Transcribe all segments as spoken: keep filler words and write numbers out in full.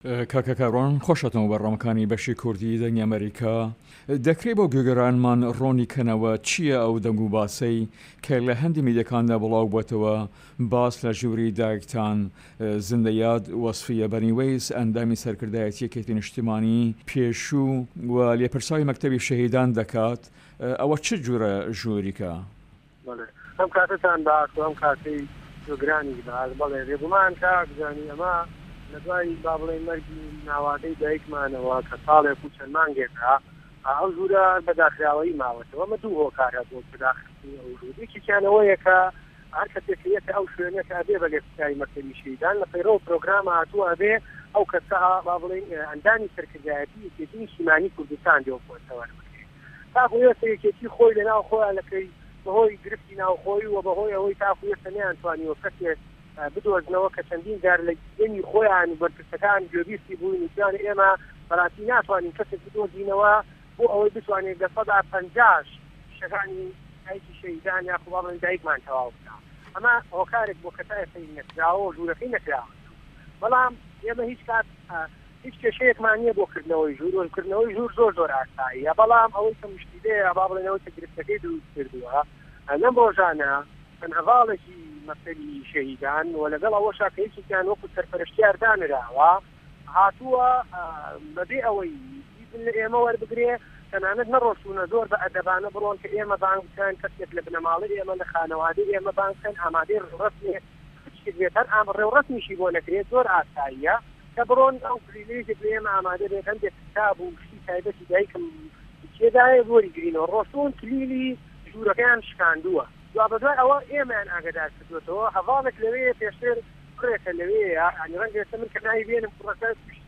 کاکە کاڕۆن خۆشەتەوە بەڕێوەکانی بەشی کوردی دەنگی ئەمریکا دەکرێت بۆ گوێگەرانمان ڕۆنی کەنەوە چییە ئەو دەنگ و باسەی کە لە هەندی میدیەکاندا بڵاو بووێتەوە باس لە ژووری دایکتان زندەیاد وەسفیە بەنیوەیس ئەندامی سەرکردایەتی یەکێتی نیشتیمانی پێشوو و لێپرساوی مەکتەبی شەهیدان دەکات ئەوە چ جوورە ژووریکە؟ ئەم کاتتان باش ئەم کاتی گرانی باش بەڵێ ڕێبوومان کاکزانی ئەمە لە دوای با بڵێن مەرگی ناوادەی دایکمانەوە کە ساڵێک و چەند مانگێکە ئەو ژوورە بەداخراوەی ماوەتەوە مە دوو هۆکارە بۆ بەداخستنی ئەو ژووریکییانەوەیە کە هەر کەسێکەکە ئەو شوێنەکە ئەبێ بە لێپرسایی مەکتەبی شەهیدان لە پەیڕۆ پرۆگرامە هاتووە ئەبێ ئەو کەسە با بڵێن ئەندامی سەرکردایەتی یەکێتی نیشتیمانی کوردستان دێوەخۆتەوە تاکو ئێستا یەکێتی خۆی لەناو خۆیان لەکەی بەهۆی گرفتی ناوخۆی و بەهۆی ئەوەی تاکو ئێستا نەیانتوانیوە کەسێک بدۆزنەوە کە چەندین جار لە دێنی خۆیان بەرپرسەکان گوێبیستی بووین وتیان ئێمە بەڕاستی ناتوانین کەسێک بدۆزینەوە بۆ ئەوەی بتوانێت لە سەدا پەنجاش شەکانی دایکی شەهیدان یا خوابڵێن دایکمان تەواو بکات ئەمە هۆکارێک بۆ کەسایەتی نەکراوە و ژوورەکەی نەکراوە بەڵام ئێمە هیچ کات هیچ کێشەیەکمان نییە بۆ کردنەوەی ژوور و کردنەوەی ژوور زۆر زۆر ئاساییە بەڵام ئەوەی کە مشکلەیە با بڵێنەوەی کە گرفتەکەی دروست کردووە لەم ڕۆژانە هەواڵێکی مەکتەبی شەهیدان و لەگەڵ ئەوە شاکەیەکیان وەکو سەرپەرشتیار دانراوە هاتووە بەبێ ئەوەی لە ئێمە وەربگرێ تەنانەت نەڕۆشتونە زۆر بە ئەدەبانە بڕۆن کە ئێمە بانگ بکەن کەسێک لە بنەماڵی ئێمە لە خانەوادەی ئێمە بانگ بکەن ئامادەی ڕێوڕەسمێ بێت هەر ئام ڕێوڕەسمیشی بۆ نەکرێت زۆر ئاساییە کە بڕۆن ئەو کلیلەیەک لە ئێمە ئامادە بێت هەندێک کتاب و شتی تایبەتی دایکم چێدایە بۆری گرینەوە ڕۆشتون کلیلی ژوورەکەیان شکاندووە دوا بەدوای ئەوە ئێمەیان ئاگادار کردوێتەوە هەواڵێک لەوەیە پێشتر پڕێکە لەوەیە ئەنی ڕەنگە من کە ناوی بێنم کوڕەکە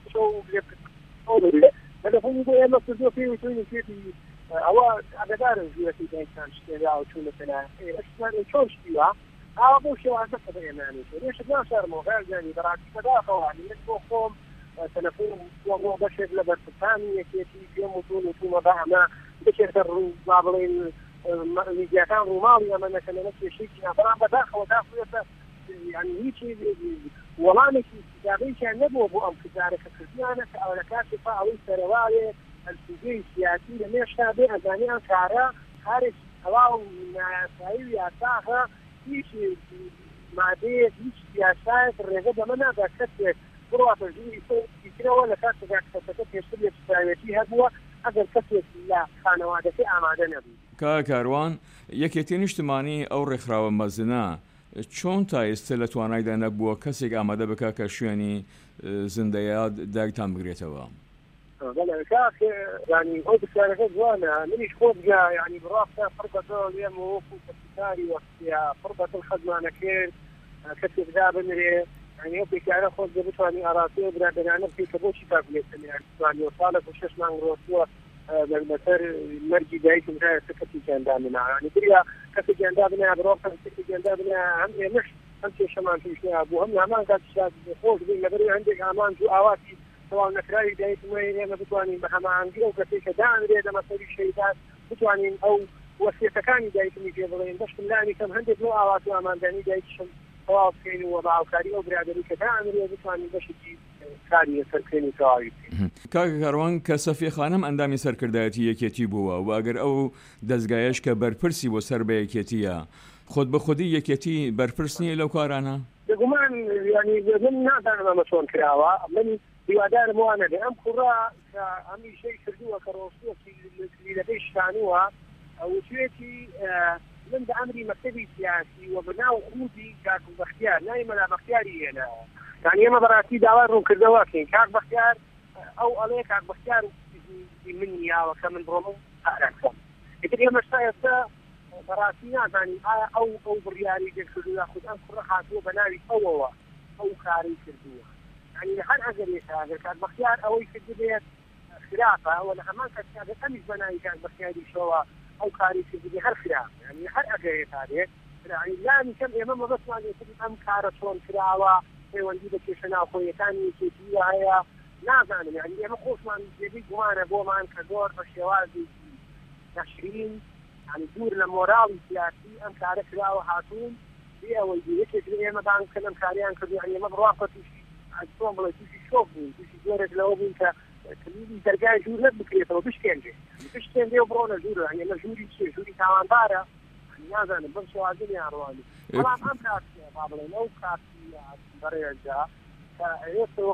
لەفۆنی بۆ ئێمە کردووە پێی وتوینی پێتی ئەوە ئاگادارن ژوورەکەی دایکتان شتێرا و چوونە پێنا ئەشتمان چۆن شتیوە ئاوا بۆ شێوازە کە بە ئێمانێتێ ێشت ناشارمەوە غێرجانی بەڕاستی بەداخەوانی من بۆ خۆم تەلەفۆن بۆ بەشێک لە بەرپرسانی یەکێتی پێم وتون وتومە بە ئەمە بچێتە ڕوو با بڵێن میدیاکان ڕووماڵی ئەمە نەکەنەوە کێشەیەکی نابڕان بەداخەوە داخوێتە یعنی هیچی وەڵامێکی استیاغییان نەبووە بۆ ئەم کردارەکە کردیانە کە ئەو لە کاتی ئەوەی سەرەوایێ ئەلسوگەی سیاسی لە مێشتا بێ ئەزانی ئەم کارە کارێکی تەواو نایاسایی و یاساغە هیچ مادەیەک هیچ سیاسایەک ڕێگە دەمە نادا کەسێک بڕاتە ژووری سەرەوە لە کاتێکا کەسەکە پێشتر لێپرساوێتی هەبووە ئەگەر کەسێک لە خانەوادەکەی ئامادە نەبوو. کاکە کاروان یەکێتی نیشتیمانی ئەو ڕێکخراوە مەزنە چۆن تا ئێستا لە توانایدا نەبووە کەسێک ئامادە بکە کە شوێنی زندەیاد دایکتان بگرێتەوە؟ ینی ئەو بسیارەکە جوانە منیش خۆ بگا ینی بڕاستە پڕبەتە لێم وەکو کەسیکاری وەختیا پڕبەتە خەزمانە کرد کەسێک دا بنرێ ینی ئەو پێکارە خۆت دە بتوانی ئاراستەوە برادەرانە بکەیت کە بۆچی تاکلێتنیوانی ساڵێک و شەش مانگ ڕۆستووە بەسەر مەرگی دایکم کەسێکیاندا بناوانی بریا کەسێکیاندا بنا بڕۆ کەسێکیاندا بنا هەم ئێمەش هەم کێشەمان توشنیا بوو هەم هەمان کات خۆش بووین لەبەر هەندێک ئامان و ئاواتی تەواو نەکراوی دایکمەوەی ئێمە بتوانین بە هەماهەنگی ئەو کەسێکە دانرێت لە مەسەری شەهیدان بتوانین ئەو وەسیەتەکانی دایکمی پێ بڵێن بەشتم لانی کەم هەندێک نوع ئاوات و ئاماندانی دایکشم تەواو بکەین و بە هاوکاری ئەو برادەری کە دانرێت بتوانین بەشێکی کاری سەرکردنی تەواوی بکەین. کاکە کاروان کە سەفیە خانم ئەندامی سەرکردایەتی یەکێتی بووە و ئەگەر ئەو دەستگایەش کە بەرپرسی بۆ سەر بە یەکێتیە خۆت بە خودی یەکێتی بەرپرس نییە لەو کارانە؟ دەگومان ینی من نازانم ئەمە چۆن کراوە من هیوادارم وانە لێ ئەم کوڕا کە هەمیشەی کردووە کە ڕۆستوەکی لەبەی شتانووە وتوێتی من بە ئەمری مەکتەبی سیاسی و بەناو خوودی کاک بەختیار ناوی مەلا بەختیاری هێناوە یعنی ئێمە بەڕاستی داوای ڕوونکردەوەکەین کاک بەختیار ئەو ئەڵێ کاک بەختیار من نیاوە کە من بڕۆم ئارەکەم ئیتر ئێمە شتا ئێستا بەڕاستی نازانین ئایا ئەو ئەو بڕیاری دەکردو یاخود ئەم کوڕە هاتووە بە ناوی ئەوەوە ئەو کاری کردووە ینی هەر ئەگەرێتە ئەگەر کاک بەختیار ئەوەی کرد بێت خلافە ئەوە لە هەمان کەس ئەگەر ئەمیش بە ناوی کاک بەختیاریشەوە ئەو کاری کردی هەر خراپ ینی هەر ئەگەرێتە بێت لانی کەم ئێمە مەبەستمان ئەم کارە چۆن کراوە پەیوەندی بە کێشە ناوخۆیەکانی یەکێتی هەیە نازانم ینی ئێمە خۆشمان جێبی گومانە بۆمان کە زۆر بە شێوازی نەشرین ینی دوور لە مۆراڵی سیاسی ئەم کارە کراوە هاتوون بێ ئەوەی یەکێک ئێمە بانکەن ئەم کاریان کردو ینی ئێمە بڕاستە تووشی چۆن بڵێ تووشی شۆک بوون تووشی زۆرێک لەوە بوون کە کلیلی دەرگای ژوور نەت بکرێتەوە بشکێنجێ بشکێنجێ و بڕۆنە ژوورە هەنگە لە ژووری چێ ژووری تاوانبارە نازانم بەم شێوازنی ئاڕوانی بەڵام ئەم کاتیە با بڵێن ئەو کاتی بەڕێجا کە ئێستا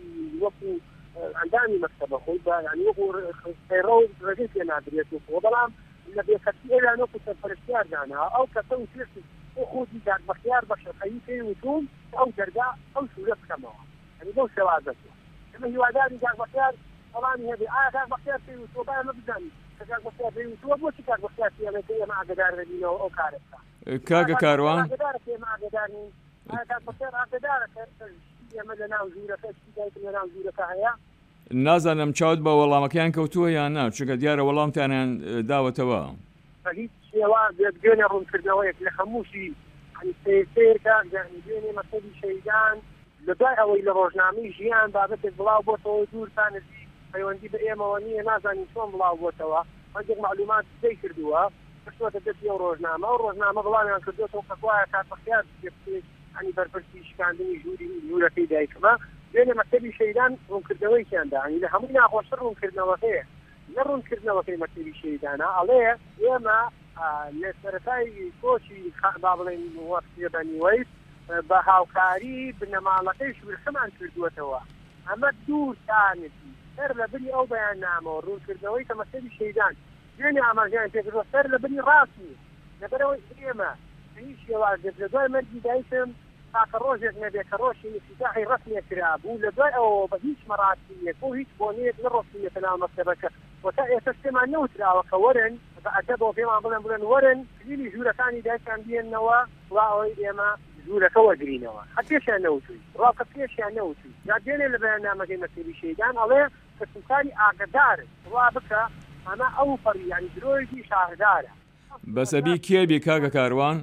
وەکو ئەندامی مەکتەبە خۆی بە ینی وەکو خێڕە و ڕێگەی پێ نادرێتەوە بەڵام لە بێکەسی ئێران وەکو سەرپەرشتیار دانا ئەو کەسە و توێشت خۆی داد بەختیار بە شەقەیی پێی وتوم ئەو دەرگا ئەو سوورە بکەمەوە ینی بەو شێوازەتەوە ئەمە هیواداری داد بەختیار بەڵامی هەبێ ئایا داد بەختیار پێی وتووە با ئەمە بزانین کە داد بەختیار پێی وتووە بۆچی داد بەختیار پێڵێت ئێمە ئاگادار دەبینەوە ئەو کارە بکات کاگە کاروان ئاگادارە پێمە ئاگادار نین ئایا داد بەختیار ئاگادارە کە ئێمە لە ناو ژوورەکە شتی دایکم لە ناو ژوورەکە هەیە نازانم چاوت بە وەڵامەکەیان کەوتووە یان نا چونکە دیارە وەڵامتانیان داوەتەوە بە هیچ شێوازێک دوێنێ ڕوونکردنەوەیەک لە هەمووشی سێرکە دوێنێ مەسەلی شەیدان لە دوای ئەوەی لە ڕۆژنامەی ژیان بابەتێک بڵاو بۆتەوە دوورتان نزی پەیوەندی بە ئێمەوە نییە نازانی چۆن بڵاو بۆتەوە هەندێک معلومات دەی کردووە بشتۆتە دەستی ئەو ڕۆژنامە و ڕۆژنامە بڵاویان کردوێتەوە کە وایە کات بەختیار ینی بەرپرسی شکاندنی ژووری ژوورەکەی دایکمە دوێنێ مەکتەبی شەیدان ڕوونکردنەوەیکیاندا ینی لە هەمووی ناخۆشتر ڕوونکردنەوەکەیە لە ڕوونکردنەوەکەی مەکتەبی شەیدانە ئەڵێ ئێمە لە سەرەتای کۆچی با بڵێن وەختی بەنیوەی بە هاوکاری بنەماڵەکەی ژوورەکەمان کردووەتەوە ئەمە دوورتانەتی سەر لە بنی ئەو بەیاننامەوە ڕوونکردنەوەی کە مەکتەبی شەیدان دوێنێ ئاماژەیان پێکردووە سەر لە بنی ڕاستی لەبەرەوەی ئێمە هیچ شێوازێک لە دوای مەرگی دایکم تاکە ڕۆژێک نەبێت کە ڕۆژی افتتاحی ڕسمیە کرابوو لە دوای ئەوە بە هیچ مەراسیمێک و هیچ بۆنەیەک نەڕۆستیەتە ناو مەکتەبەکە وەتا ئێستا شتێمان نەوتراوە کە وەرن بە ئەدەبەوە پێمان بڵێن بڵێن وەرن کلیلی ژوورەکانی دایکان بێننەوە وا ئەوەی ئێمە ژوورەکە وەرگرینەوە هە پێشیان نەوتووی ڕاکە پێشیان نەوتووی یا دێنێ لە بەیاننامەکەی مەکتەبی شەیدان ئەڵێ کە سوکاری ئاگدارن وا بکە ئەمە ئەو فەڕی ینی درۆیەکی شاهدارە بەسەبی کێبی کاگە کاروان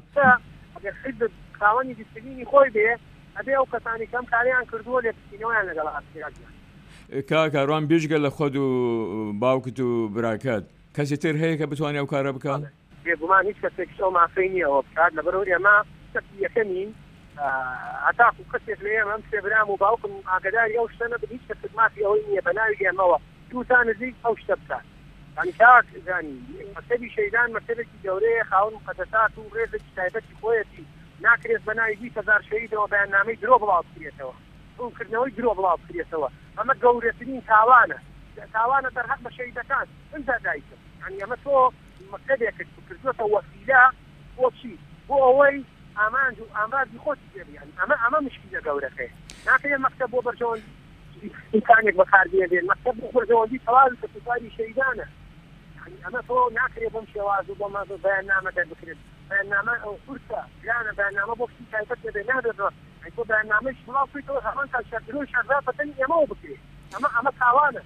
خاوەنی دیسپلینی خۆی بێ ئەبێ ئەو کەسانی کەم کاریان کردووە لێ بچینەوەیان لەگەڵ ئاسیراکیان کا کاروان بێژگە لە خۆت و باوکت و براکەت کەسی تر هەیە کە بتوانێت ئەو کارە بکات بێگومان هیچ کەسێک ئەو مافەی نییە ئەوە بکات لەبەرەوەی ئێمە کەسی یەکەمین هەتاکو کەسێک لە ئێمە ئەم سێبرام و باوکم ئاگاداری ئەو شتە نەبن هیچ کەسێک مافی ئەوەی نییە بە ناوی ئێمەوە دووتان نزیک ئەو شتە بکات ینی کاک زانی مەکتەبی شەیدان مەکتەبێکی گەورەیە خاوەن مقەدەسات و ڕێزێکی تایبەتی خۆیەتی ناکرێت بە ناوی بیست هەزار شەهیدەوە بەیاننامەی درۆ بڵاو بکرێتەوە ڕوونکردنەوەی درۆ بڵاو بکرێتەوە ئەمە گەورەترین تاوانە تاوانە دەرهەق بە شەهیدەکان ئەمجا دایکم ینی ئەمە تۆ مەکتەبێکت کردوێتە وەسیلە بۆ چی بۆ ئەوەی ئامانج و ئامراضی خۆتی پێبیان ئەمە ئەمە مشکلە گەورەکەی ناکرێت مەکتەب بۆ بەرژەوەندی ئیمکانێک بەکاربێنێت مەکتەب بۆ بەرژەوەندی تەواوی کە سوپاری شەیدانە ئەمە تۆ ناکرێت بەم شێواز و بۆ بەیاننامە دەربکرێت بەیاننامە ئەو کورسە پلانە بەیاننامە بۆ شتی تایبەت دەبێ نادەدەوە تۆ بەیاننامەش بڵاو بکەیتەوە هەمان کات شەکردنەوەی شەردا بەتەنی ئێمەوە بکرێت ئەمە ئەمە تاوانە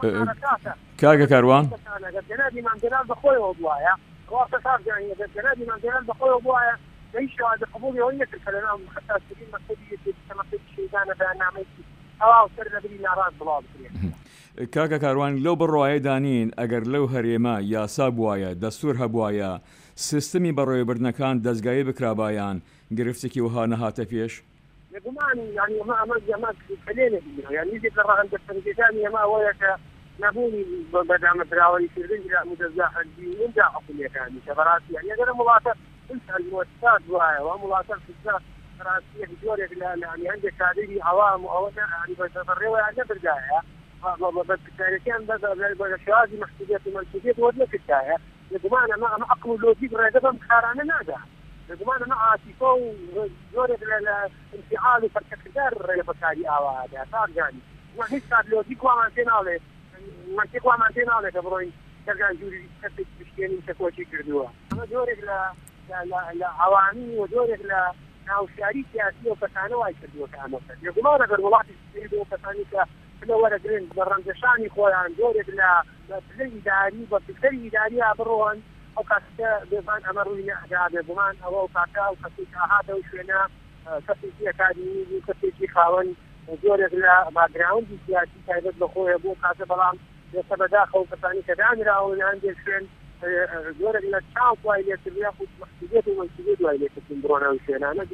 کاگە کاروان جەنابی مامدەلال بەخۆیەوە بوایە ڕاستە کاکجانی جەنابی مامدەلال بەخۆیەوە بوایە هیچ شێوازە قبوڵی ئەوەی نەکرد کە لەناو خەتاسەرین مەکتەبی مەکتەبی شەیدانە بەیاننامەیەکی ئەوا سەر لەبری ناڕاست بڵاو بکرێت کاکە کاروان لەو بڕواایە دانین ئەگەر لەو هەرێمە یاسا بوایە دەستور هەبوایە سیستمی بەڕێوەبردنەکان دەستگایی بکرابایان گرفتێکی وها نەهاتە پێش لەگومانی ینی ئەمە ئەمە ئەمە کلێنە ینی یەک لە ڕەهەندەسەرەکانی ئەمە ئەوەیە کە نەبوونی بەدامەدراوەریکردن لە مدەزاحەربی ونجا حکوومیەکانی کە بەڕاستی ینی ئەگەر وڵاتە المؤسسات وایە و وڵاتە ڕاستیەک جۆرێک لە ینی هەندێک کادری عەوام و ئەوە ینی بەڕێوەیان نەبردایە بەکارەکان بە شێوازی مەحسوبیەت و مەنسوبیەت وەرنەکردایە لەگومان ئەمە ئەمە عەقڵ و لۆجیک ڕێگە بەم کارانە نادا لەگومان ئەمە عاتیفە و جۆرێک لە انفعال و فەرکەکردار ڕێگە بەکاری ئاوادا تاگانی هیچ کات لۆجیک وامان پێ ناڵێ منطق وامان پێ ناڵێ کە بڕۆین دەرگای ژووری کەسێک بشکێنین کە کۆچی کردووە ئەمە جۆرێک لە عەوامی و جۆرێک لە ناوشاری سیاسی و کەسانە وای کردووە کە ئەمە کرد لەگومان ئەگەر وڵاتی و کەسانی کە لە وەرەگرن بە ڕەنجەشانی خۆیان جۆرێک لە پلەی ئیداری بە پلەی ئیداریە بڕۆن ئەو کاتە بێزان ئەمە ڕووی نەئەدا بێگومان ئەوە و کاتە و کەسێک ئاهاتە و شوێنە کەسێکی ئەکادمی و کەسێکی خاوەن جۆرێک لە باگراوندی سیاسی تایبەت بە خۆیە بۆ کاتە بەڵام لێستا بەداخەو کەسانی کە دانراون هەندێک شوێن جۆرێک لە چاو دوای لێکردیا خود مەحسوبیەت و مەنسوبیەت دوای لێکردن بڕۆنەوەی شوێنانە بنا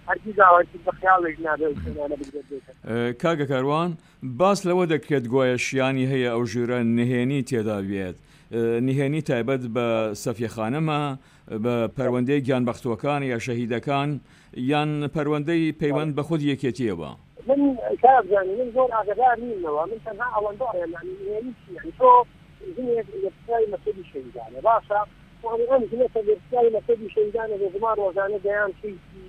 هەرگیز داواتی بە خیاڵێک نابێت بگرێت. کاگە کاروان باس لەوە دەکرێت گوایە شیانی هەیە ئەو ژوورە نهێنی تێدا بێت نهێنی تایبەت بە سەفیەخانەمە بە پەروەندەی گیانبەختوەکان یا شەهیدەکان یان پەروەندەی پەیوەند بە خود یەکێتیەوە. من کابزانانی من زۆر ئاگادار نینەوە من تەنها ئەوەندەڕێم نهێنی چی تۆ ژنێک لەپسای مەسەدی شەهیدانە باشە ئەم ژنێکە لەپسای مەسەدی شەهیدانە بە زمان ڕۆژانە دەیان چیتی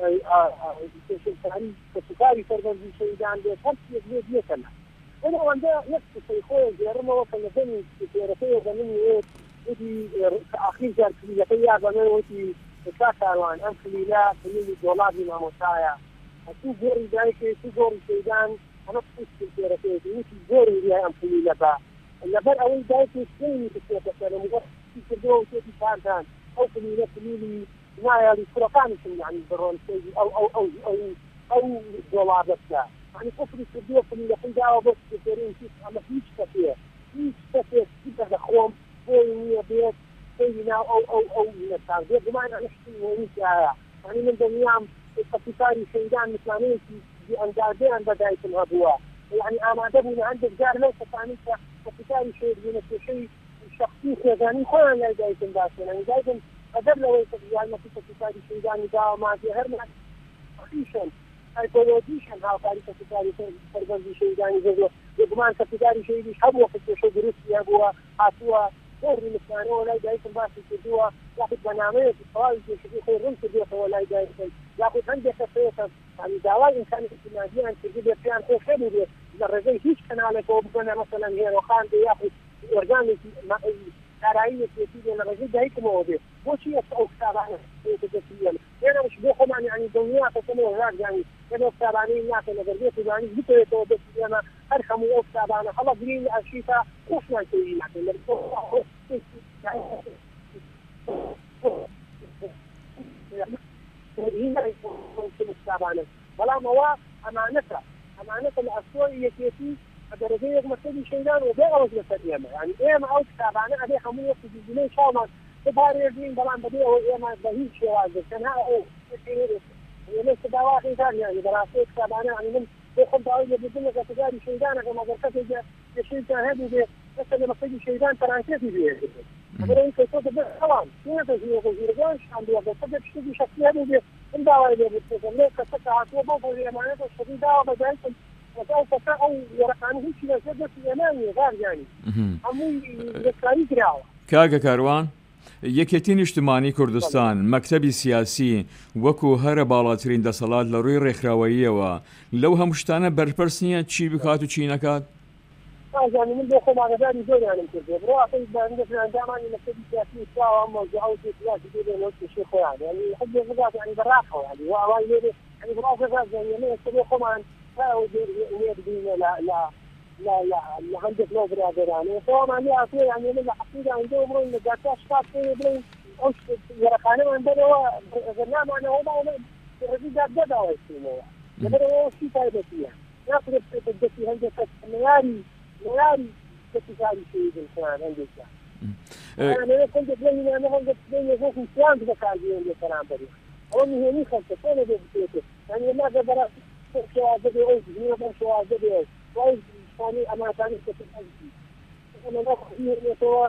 کاری سەربەرزی شەهیدان بێت هەر شتێک بێت یەکەنە من ئەوەندە یەک قسەی خۆی ژێڕمەوە کە لەبەنی پێرەکەی بەمنێت وتی ئاخیر جار کلیلەکەی یا بەمێ وتی کا کاروان ئەم کلیلە کلیلی دۆڵابی مامۆسایە هەچوو گۆڕی دایکێ تو گۆڕی شەهیدان ئەمە پشتی پێرەکەیەتی وتی گۆڕی ریای ئەم کلیلەکە لەبەر ئەوەی دایکێ سێنی بچێتە سەرەوە کردەوە و تێتی کاردان ئەو کلیلە کلیلی نایالی کوڕەکانیشم یعنی بڕۆن ئەو ئەو ئەو ئەو ئەو دۆڵابەتە يعني كفر السردية في اللي دعوة بس كثيرين كيف أما هيش كثير هيش كثير كده خوم بوي بيت بينا أو أو أو من التعبير بمعنى نحكي وين يعني يعني من دنيام القطيفاري شيدان مثلانين في أندازين بداية الغدوة يعني أنا دبنا عندك جار ليس ثاني قطيفاري شيء من الشيء الشخصي يعني خوان لا بداية الباسين يعني دايما قدر لو يعني ما في قطيفاري شيدان دعوة ما في هرنا خيشن ایکولوژیشن ها کاری کسیداری سربازی شیدانی زدو یکمان کسیداری شیدیش هم وقت شو درستی ابوا عطوا غير مثلا ولا جايكم باش تدوا ياخذ برنامج سواء يشوفوا خيرون تدوا ولا جايكم ياخذ عندك خطه يعني دواء انسان اجتماعي انت تجيب فيها خير خير الرجال هيك كان على كوبنا مثلا هي وخان ياخذ اورجانيك كرايه تيجي الرجال جايكم موجود وشي او كتابه تدفيا انا مش بخم يعني الدنيا تسمو هناك يعني كانوا كتابانين ناس نظريه يعني بتوع بس انا ارحموا او كتابانا خلاص جرين الشيطه وصلنا شيء يعني هنا يكون كتابانا ولا موا امانته امانته الاسويه كيفي درجه مكتبي شيلان وبيعوا مثلا يعني ايه ما او كتابانا ابي حمو وقت الجنيه ان شاء الله تباري الدين بلان بديه وايه ما بهيش شيء كان ها ليس دواخل ثانيه يعني دراسات كتابانا يعني من ياخذ دعوه بدون كتابي شيلان كما ذكرت يشيل هذه مثلا مكتبي شيلان ترانسيتي بيه أنا يمكن صوت بس طبعا كنا تجيء وزيرجان عندي وقت بدأ تشتغل شخصية هذه الدعوة اللي بتسوي لك كسرت عطوة بعض الأمانات الشديدة وبدأت وكان فتاة أو ورقانه هيك لا جد في أماني غير يعني عموي ذكري كراوة کاگە کاروان یەکێتین نیشتمانی کوردستان مەکتەبی سیاسی وەکو هەرە باڵاترین دەسەڵات لە ڕووی ڕێکخراوەییەوە لەو هەموو شتانە بەرپرس نییە چی بکات و چی نەکات يعني من بخو مع غزالي زول يعني كده بروح في عندك عندما نكتب سياسي سواء موضوع سياسي كده نوت شيء يعني يعني يحب الغزال يعني براحه يعني هو يعني بروح غزال يعني ما يستوي خمان لا يدين لا لا لا لا اللي عندك لو برادر يعني سواء ما لي أصير يعني من الحقيقة عندهم من الجاتش كاب في بين أوش يركانه عندنا هو غنام أنا هو ما الرجال جاب جدا ويسموه يبغى هو شيء طيب فيها ياخذ الدكتور عندك المياري مياري كتير شيء بالكلام عندك أنا كنت بقول أنا كنت بقول يشوف إنسان بكالي عندي كلام بدي هو مهني خلص أنا بقول يعني ما قدر شو عزبي أوز هنا شو عزبي أوز أوز ثاني أما ثاني كتير أنا ما أخذ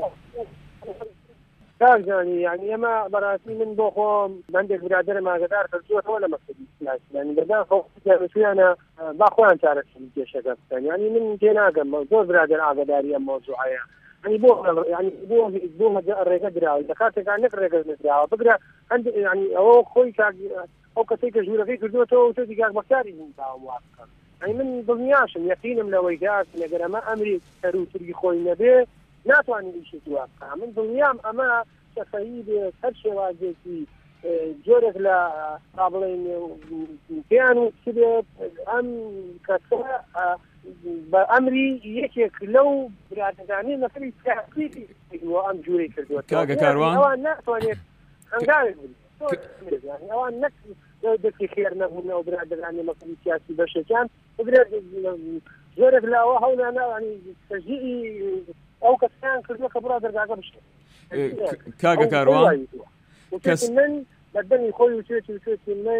كان يعني يعني أما براسي من بخوم عندك برادر ما قدر ترجوه ولا مكتبي يعني بدأ خوف يعني شوي أنا باخوان تعرف شيء شغف يعني من جينا جم زور برادر عقداري موضوعية يعني بوه يعني بوه بوه الرجال دراوي دكاترة كان نقرأ الرجال دراوي بقرأ عند يعني أو خوي كان أو كسي كجورة في كجورة تو تو ديجا مختاري من داو موافق يعني من ضمنياش يقين من لويجات نقدر ما أمري ترو تري خوي نبي ناتواني شيء توافق من ضمنيام أما شفاهيد هالشيء واجدي جورك لا قابلين كانوا كده أم كسر بأمري يكيك لو برادعني نفري تحقيقي وأم جوري كردوه كاغا كاروان أوان ناتواني هنقارن يعني أوان نك دكتي خير نقولنا وبرادعني مصري سياسي بشكان وبراد جورك لا وهونا أنا يعني تجيئي أو كسان كردوه كبرادر قاعدة بشكل كاغا كاروان وكيف من بدني خوي وشوتي وشوتي من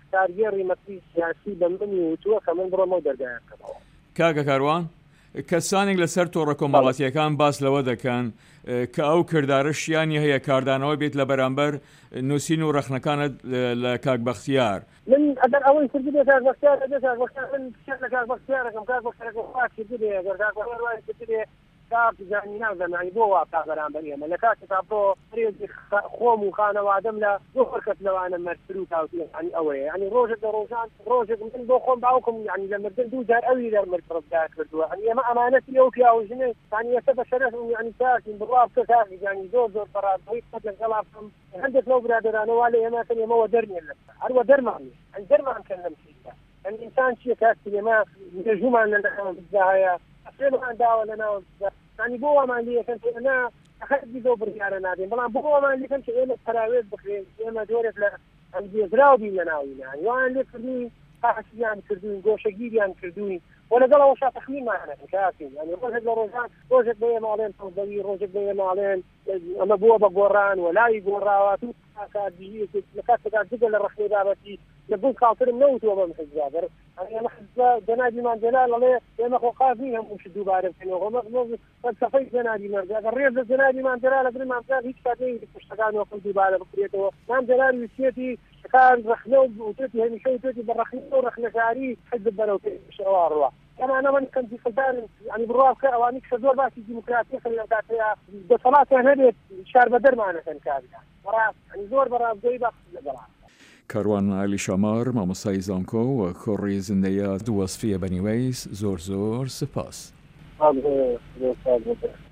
کارگێڕی مەسی سیاسی بە منی وتووە کە من بڕۆمە دەرگایەکەمەوە. کاگە کاروان کەسانێک لەسەر تۆڕە کۆمەڵاتیەکان باس لەوە دەکەن کە ئەو کردارشیانی هەیە کاردانەوە بێت لە بەرامبەر نووسین و ڕەخنەکانت لە کاک بەختیار. من ئەگەر ئەوەی کردی بێ کاک بەختیار ئەگەر کاک بەختیار من پشت لە کاک بەختیارەکەم کاک بەختیارەکە خوا کردی بێ ئەگەر کاک بەختیار وای کردی بێ کاک زانی نازەمانی بۆ وا تا بەرامبەر ئێمە لە کاتێک تا بۆ ڕێزی خۆم و خانەوادەم لە زۆر کەس لەوانە مەرتر و تاوتیانی ئەوەیە ینی ڕۆژێک لە ڕۆژان ڕۆژێک من بۆ خۆم باوکم ینی لە مردن دوو جار ئەوی دەرمرد ڕزگار کردووە ینی ئێمە ئەمانەتی ئەو پیاوژنێ ینی ئێستا بە شەرەف ینی کاکین بڕوا بکە کاکی ینی زۆر زۆر بەڕادەوەی قەت لەگەڵا بکەم هەندێک لەو برادرانەوە لە ئێمە کەن ئێمەوە دەرنێن لەستا هەروە دەرمانی ئەنی دەرمان کەن لەم شیدا ئەنی ئینسان چییە کاکی ئێمە مێژومان لەناو بزا هەیە ئەفرێنمان داوە لەناو بزا ینی بۆ ئەمان لێکەن ئێمە خەرجی زۆر بڕیارە نادێن بەڵام بۆ ئەمان لێکەن کە ئێمە پەراوێت بخرێن ئێمە جۆرێک لە ئەنجێزراو بین لە ناوینان یوان لێ کردووی قاسیان کردوین گۆشەگیریان کردوین و لەگەڵەوە تەخمینمانە کاکین ینی ڕۆژێک لە ڕۆژان ڕۆژێک بە ئێماڵێن تەڵبەوی ڕۆژێک بە ئێماڵێن ئەمە بووە بە گۆڕان و لای گۆڕاوات و کاکادیژی لە کاتێکا جگە لە ڕەخنەی بابەتی لە بوو خاڵترم نەوتووە بەم حزبابەر ئەمە حزبە جەنابیمان جەلال ئەڵێ ئێمە خۆ قازین هەمووش دووبارە بکەنەوە فەلسەفەی جەنابی مەرج ئەگەر ڕێز لە جەنابی ماندەلا لەبن مامزان هیچ کاتێک پشتەکان وەکەم دووبارە بکرێتەوە مامزەلال ویسێتی کار ڕەخنە و وتێتی هەمیشە وتێتی بە ڕەخنە و ڕەخنەکاری حزب بەرەو پێشەوە ڕوا ئەمانە من کەنجی فلدان ینی بڕوا بکە ئەوانی کە زۆر باسی دیموکراسی خەڵی لەم کاتەیە دەسەڵاتیان هەبێت شار بە دەرمانەکەن کاریان بەڕاست ینی زۆر بەڕاستگۆی باس لەگەڵا کاروان علی شامار مامۆستای زانکۆ و کۆڕی زندەیە دووەسفیە بەنیوەیس زۆر زۆر سپاس.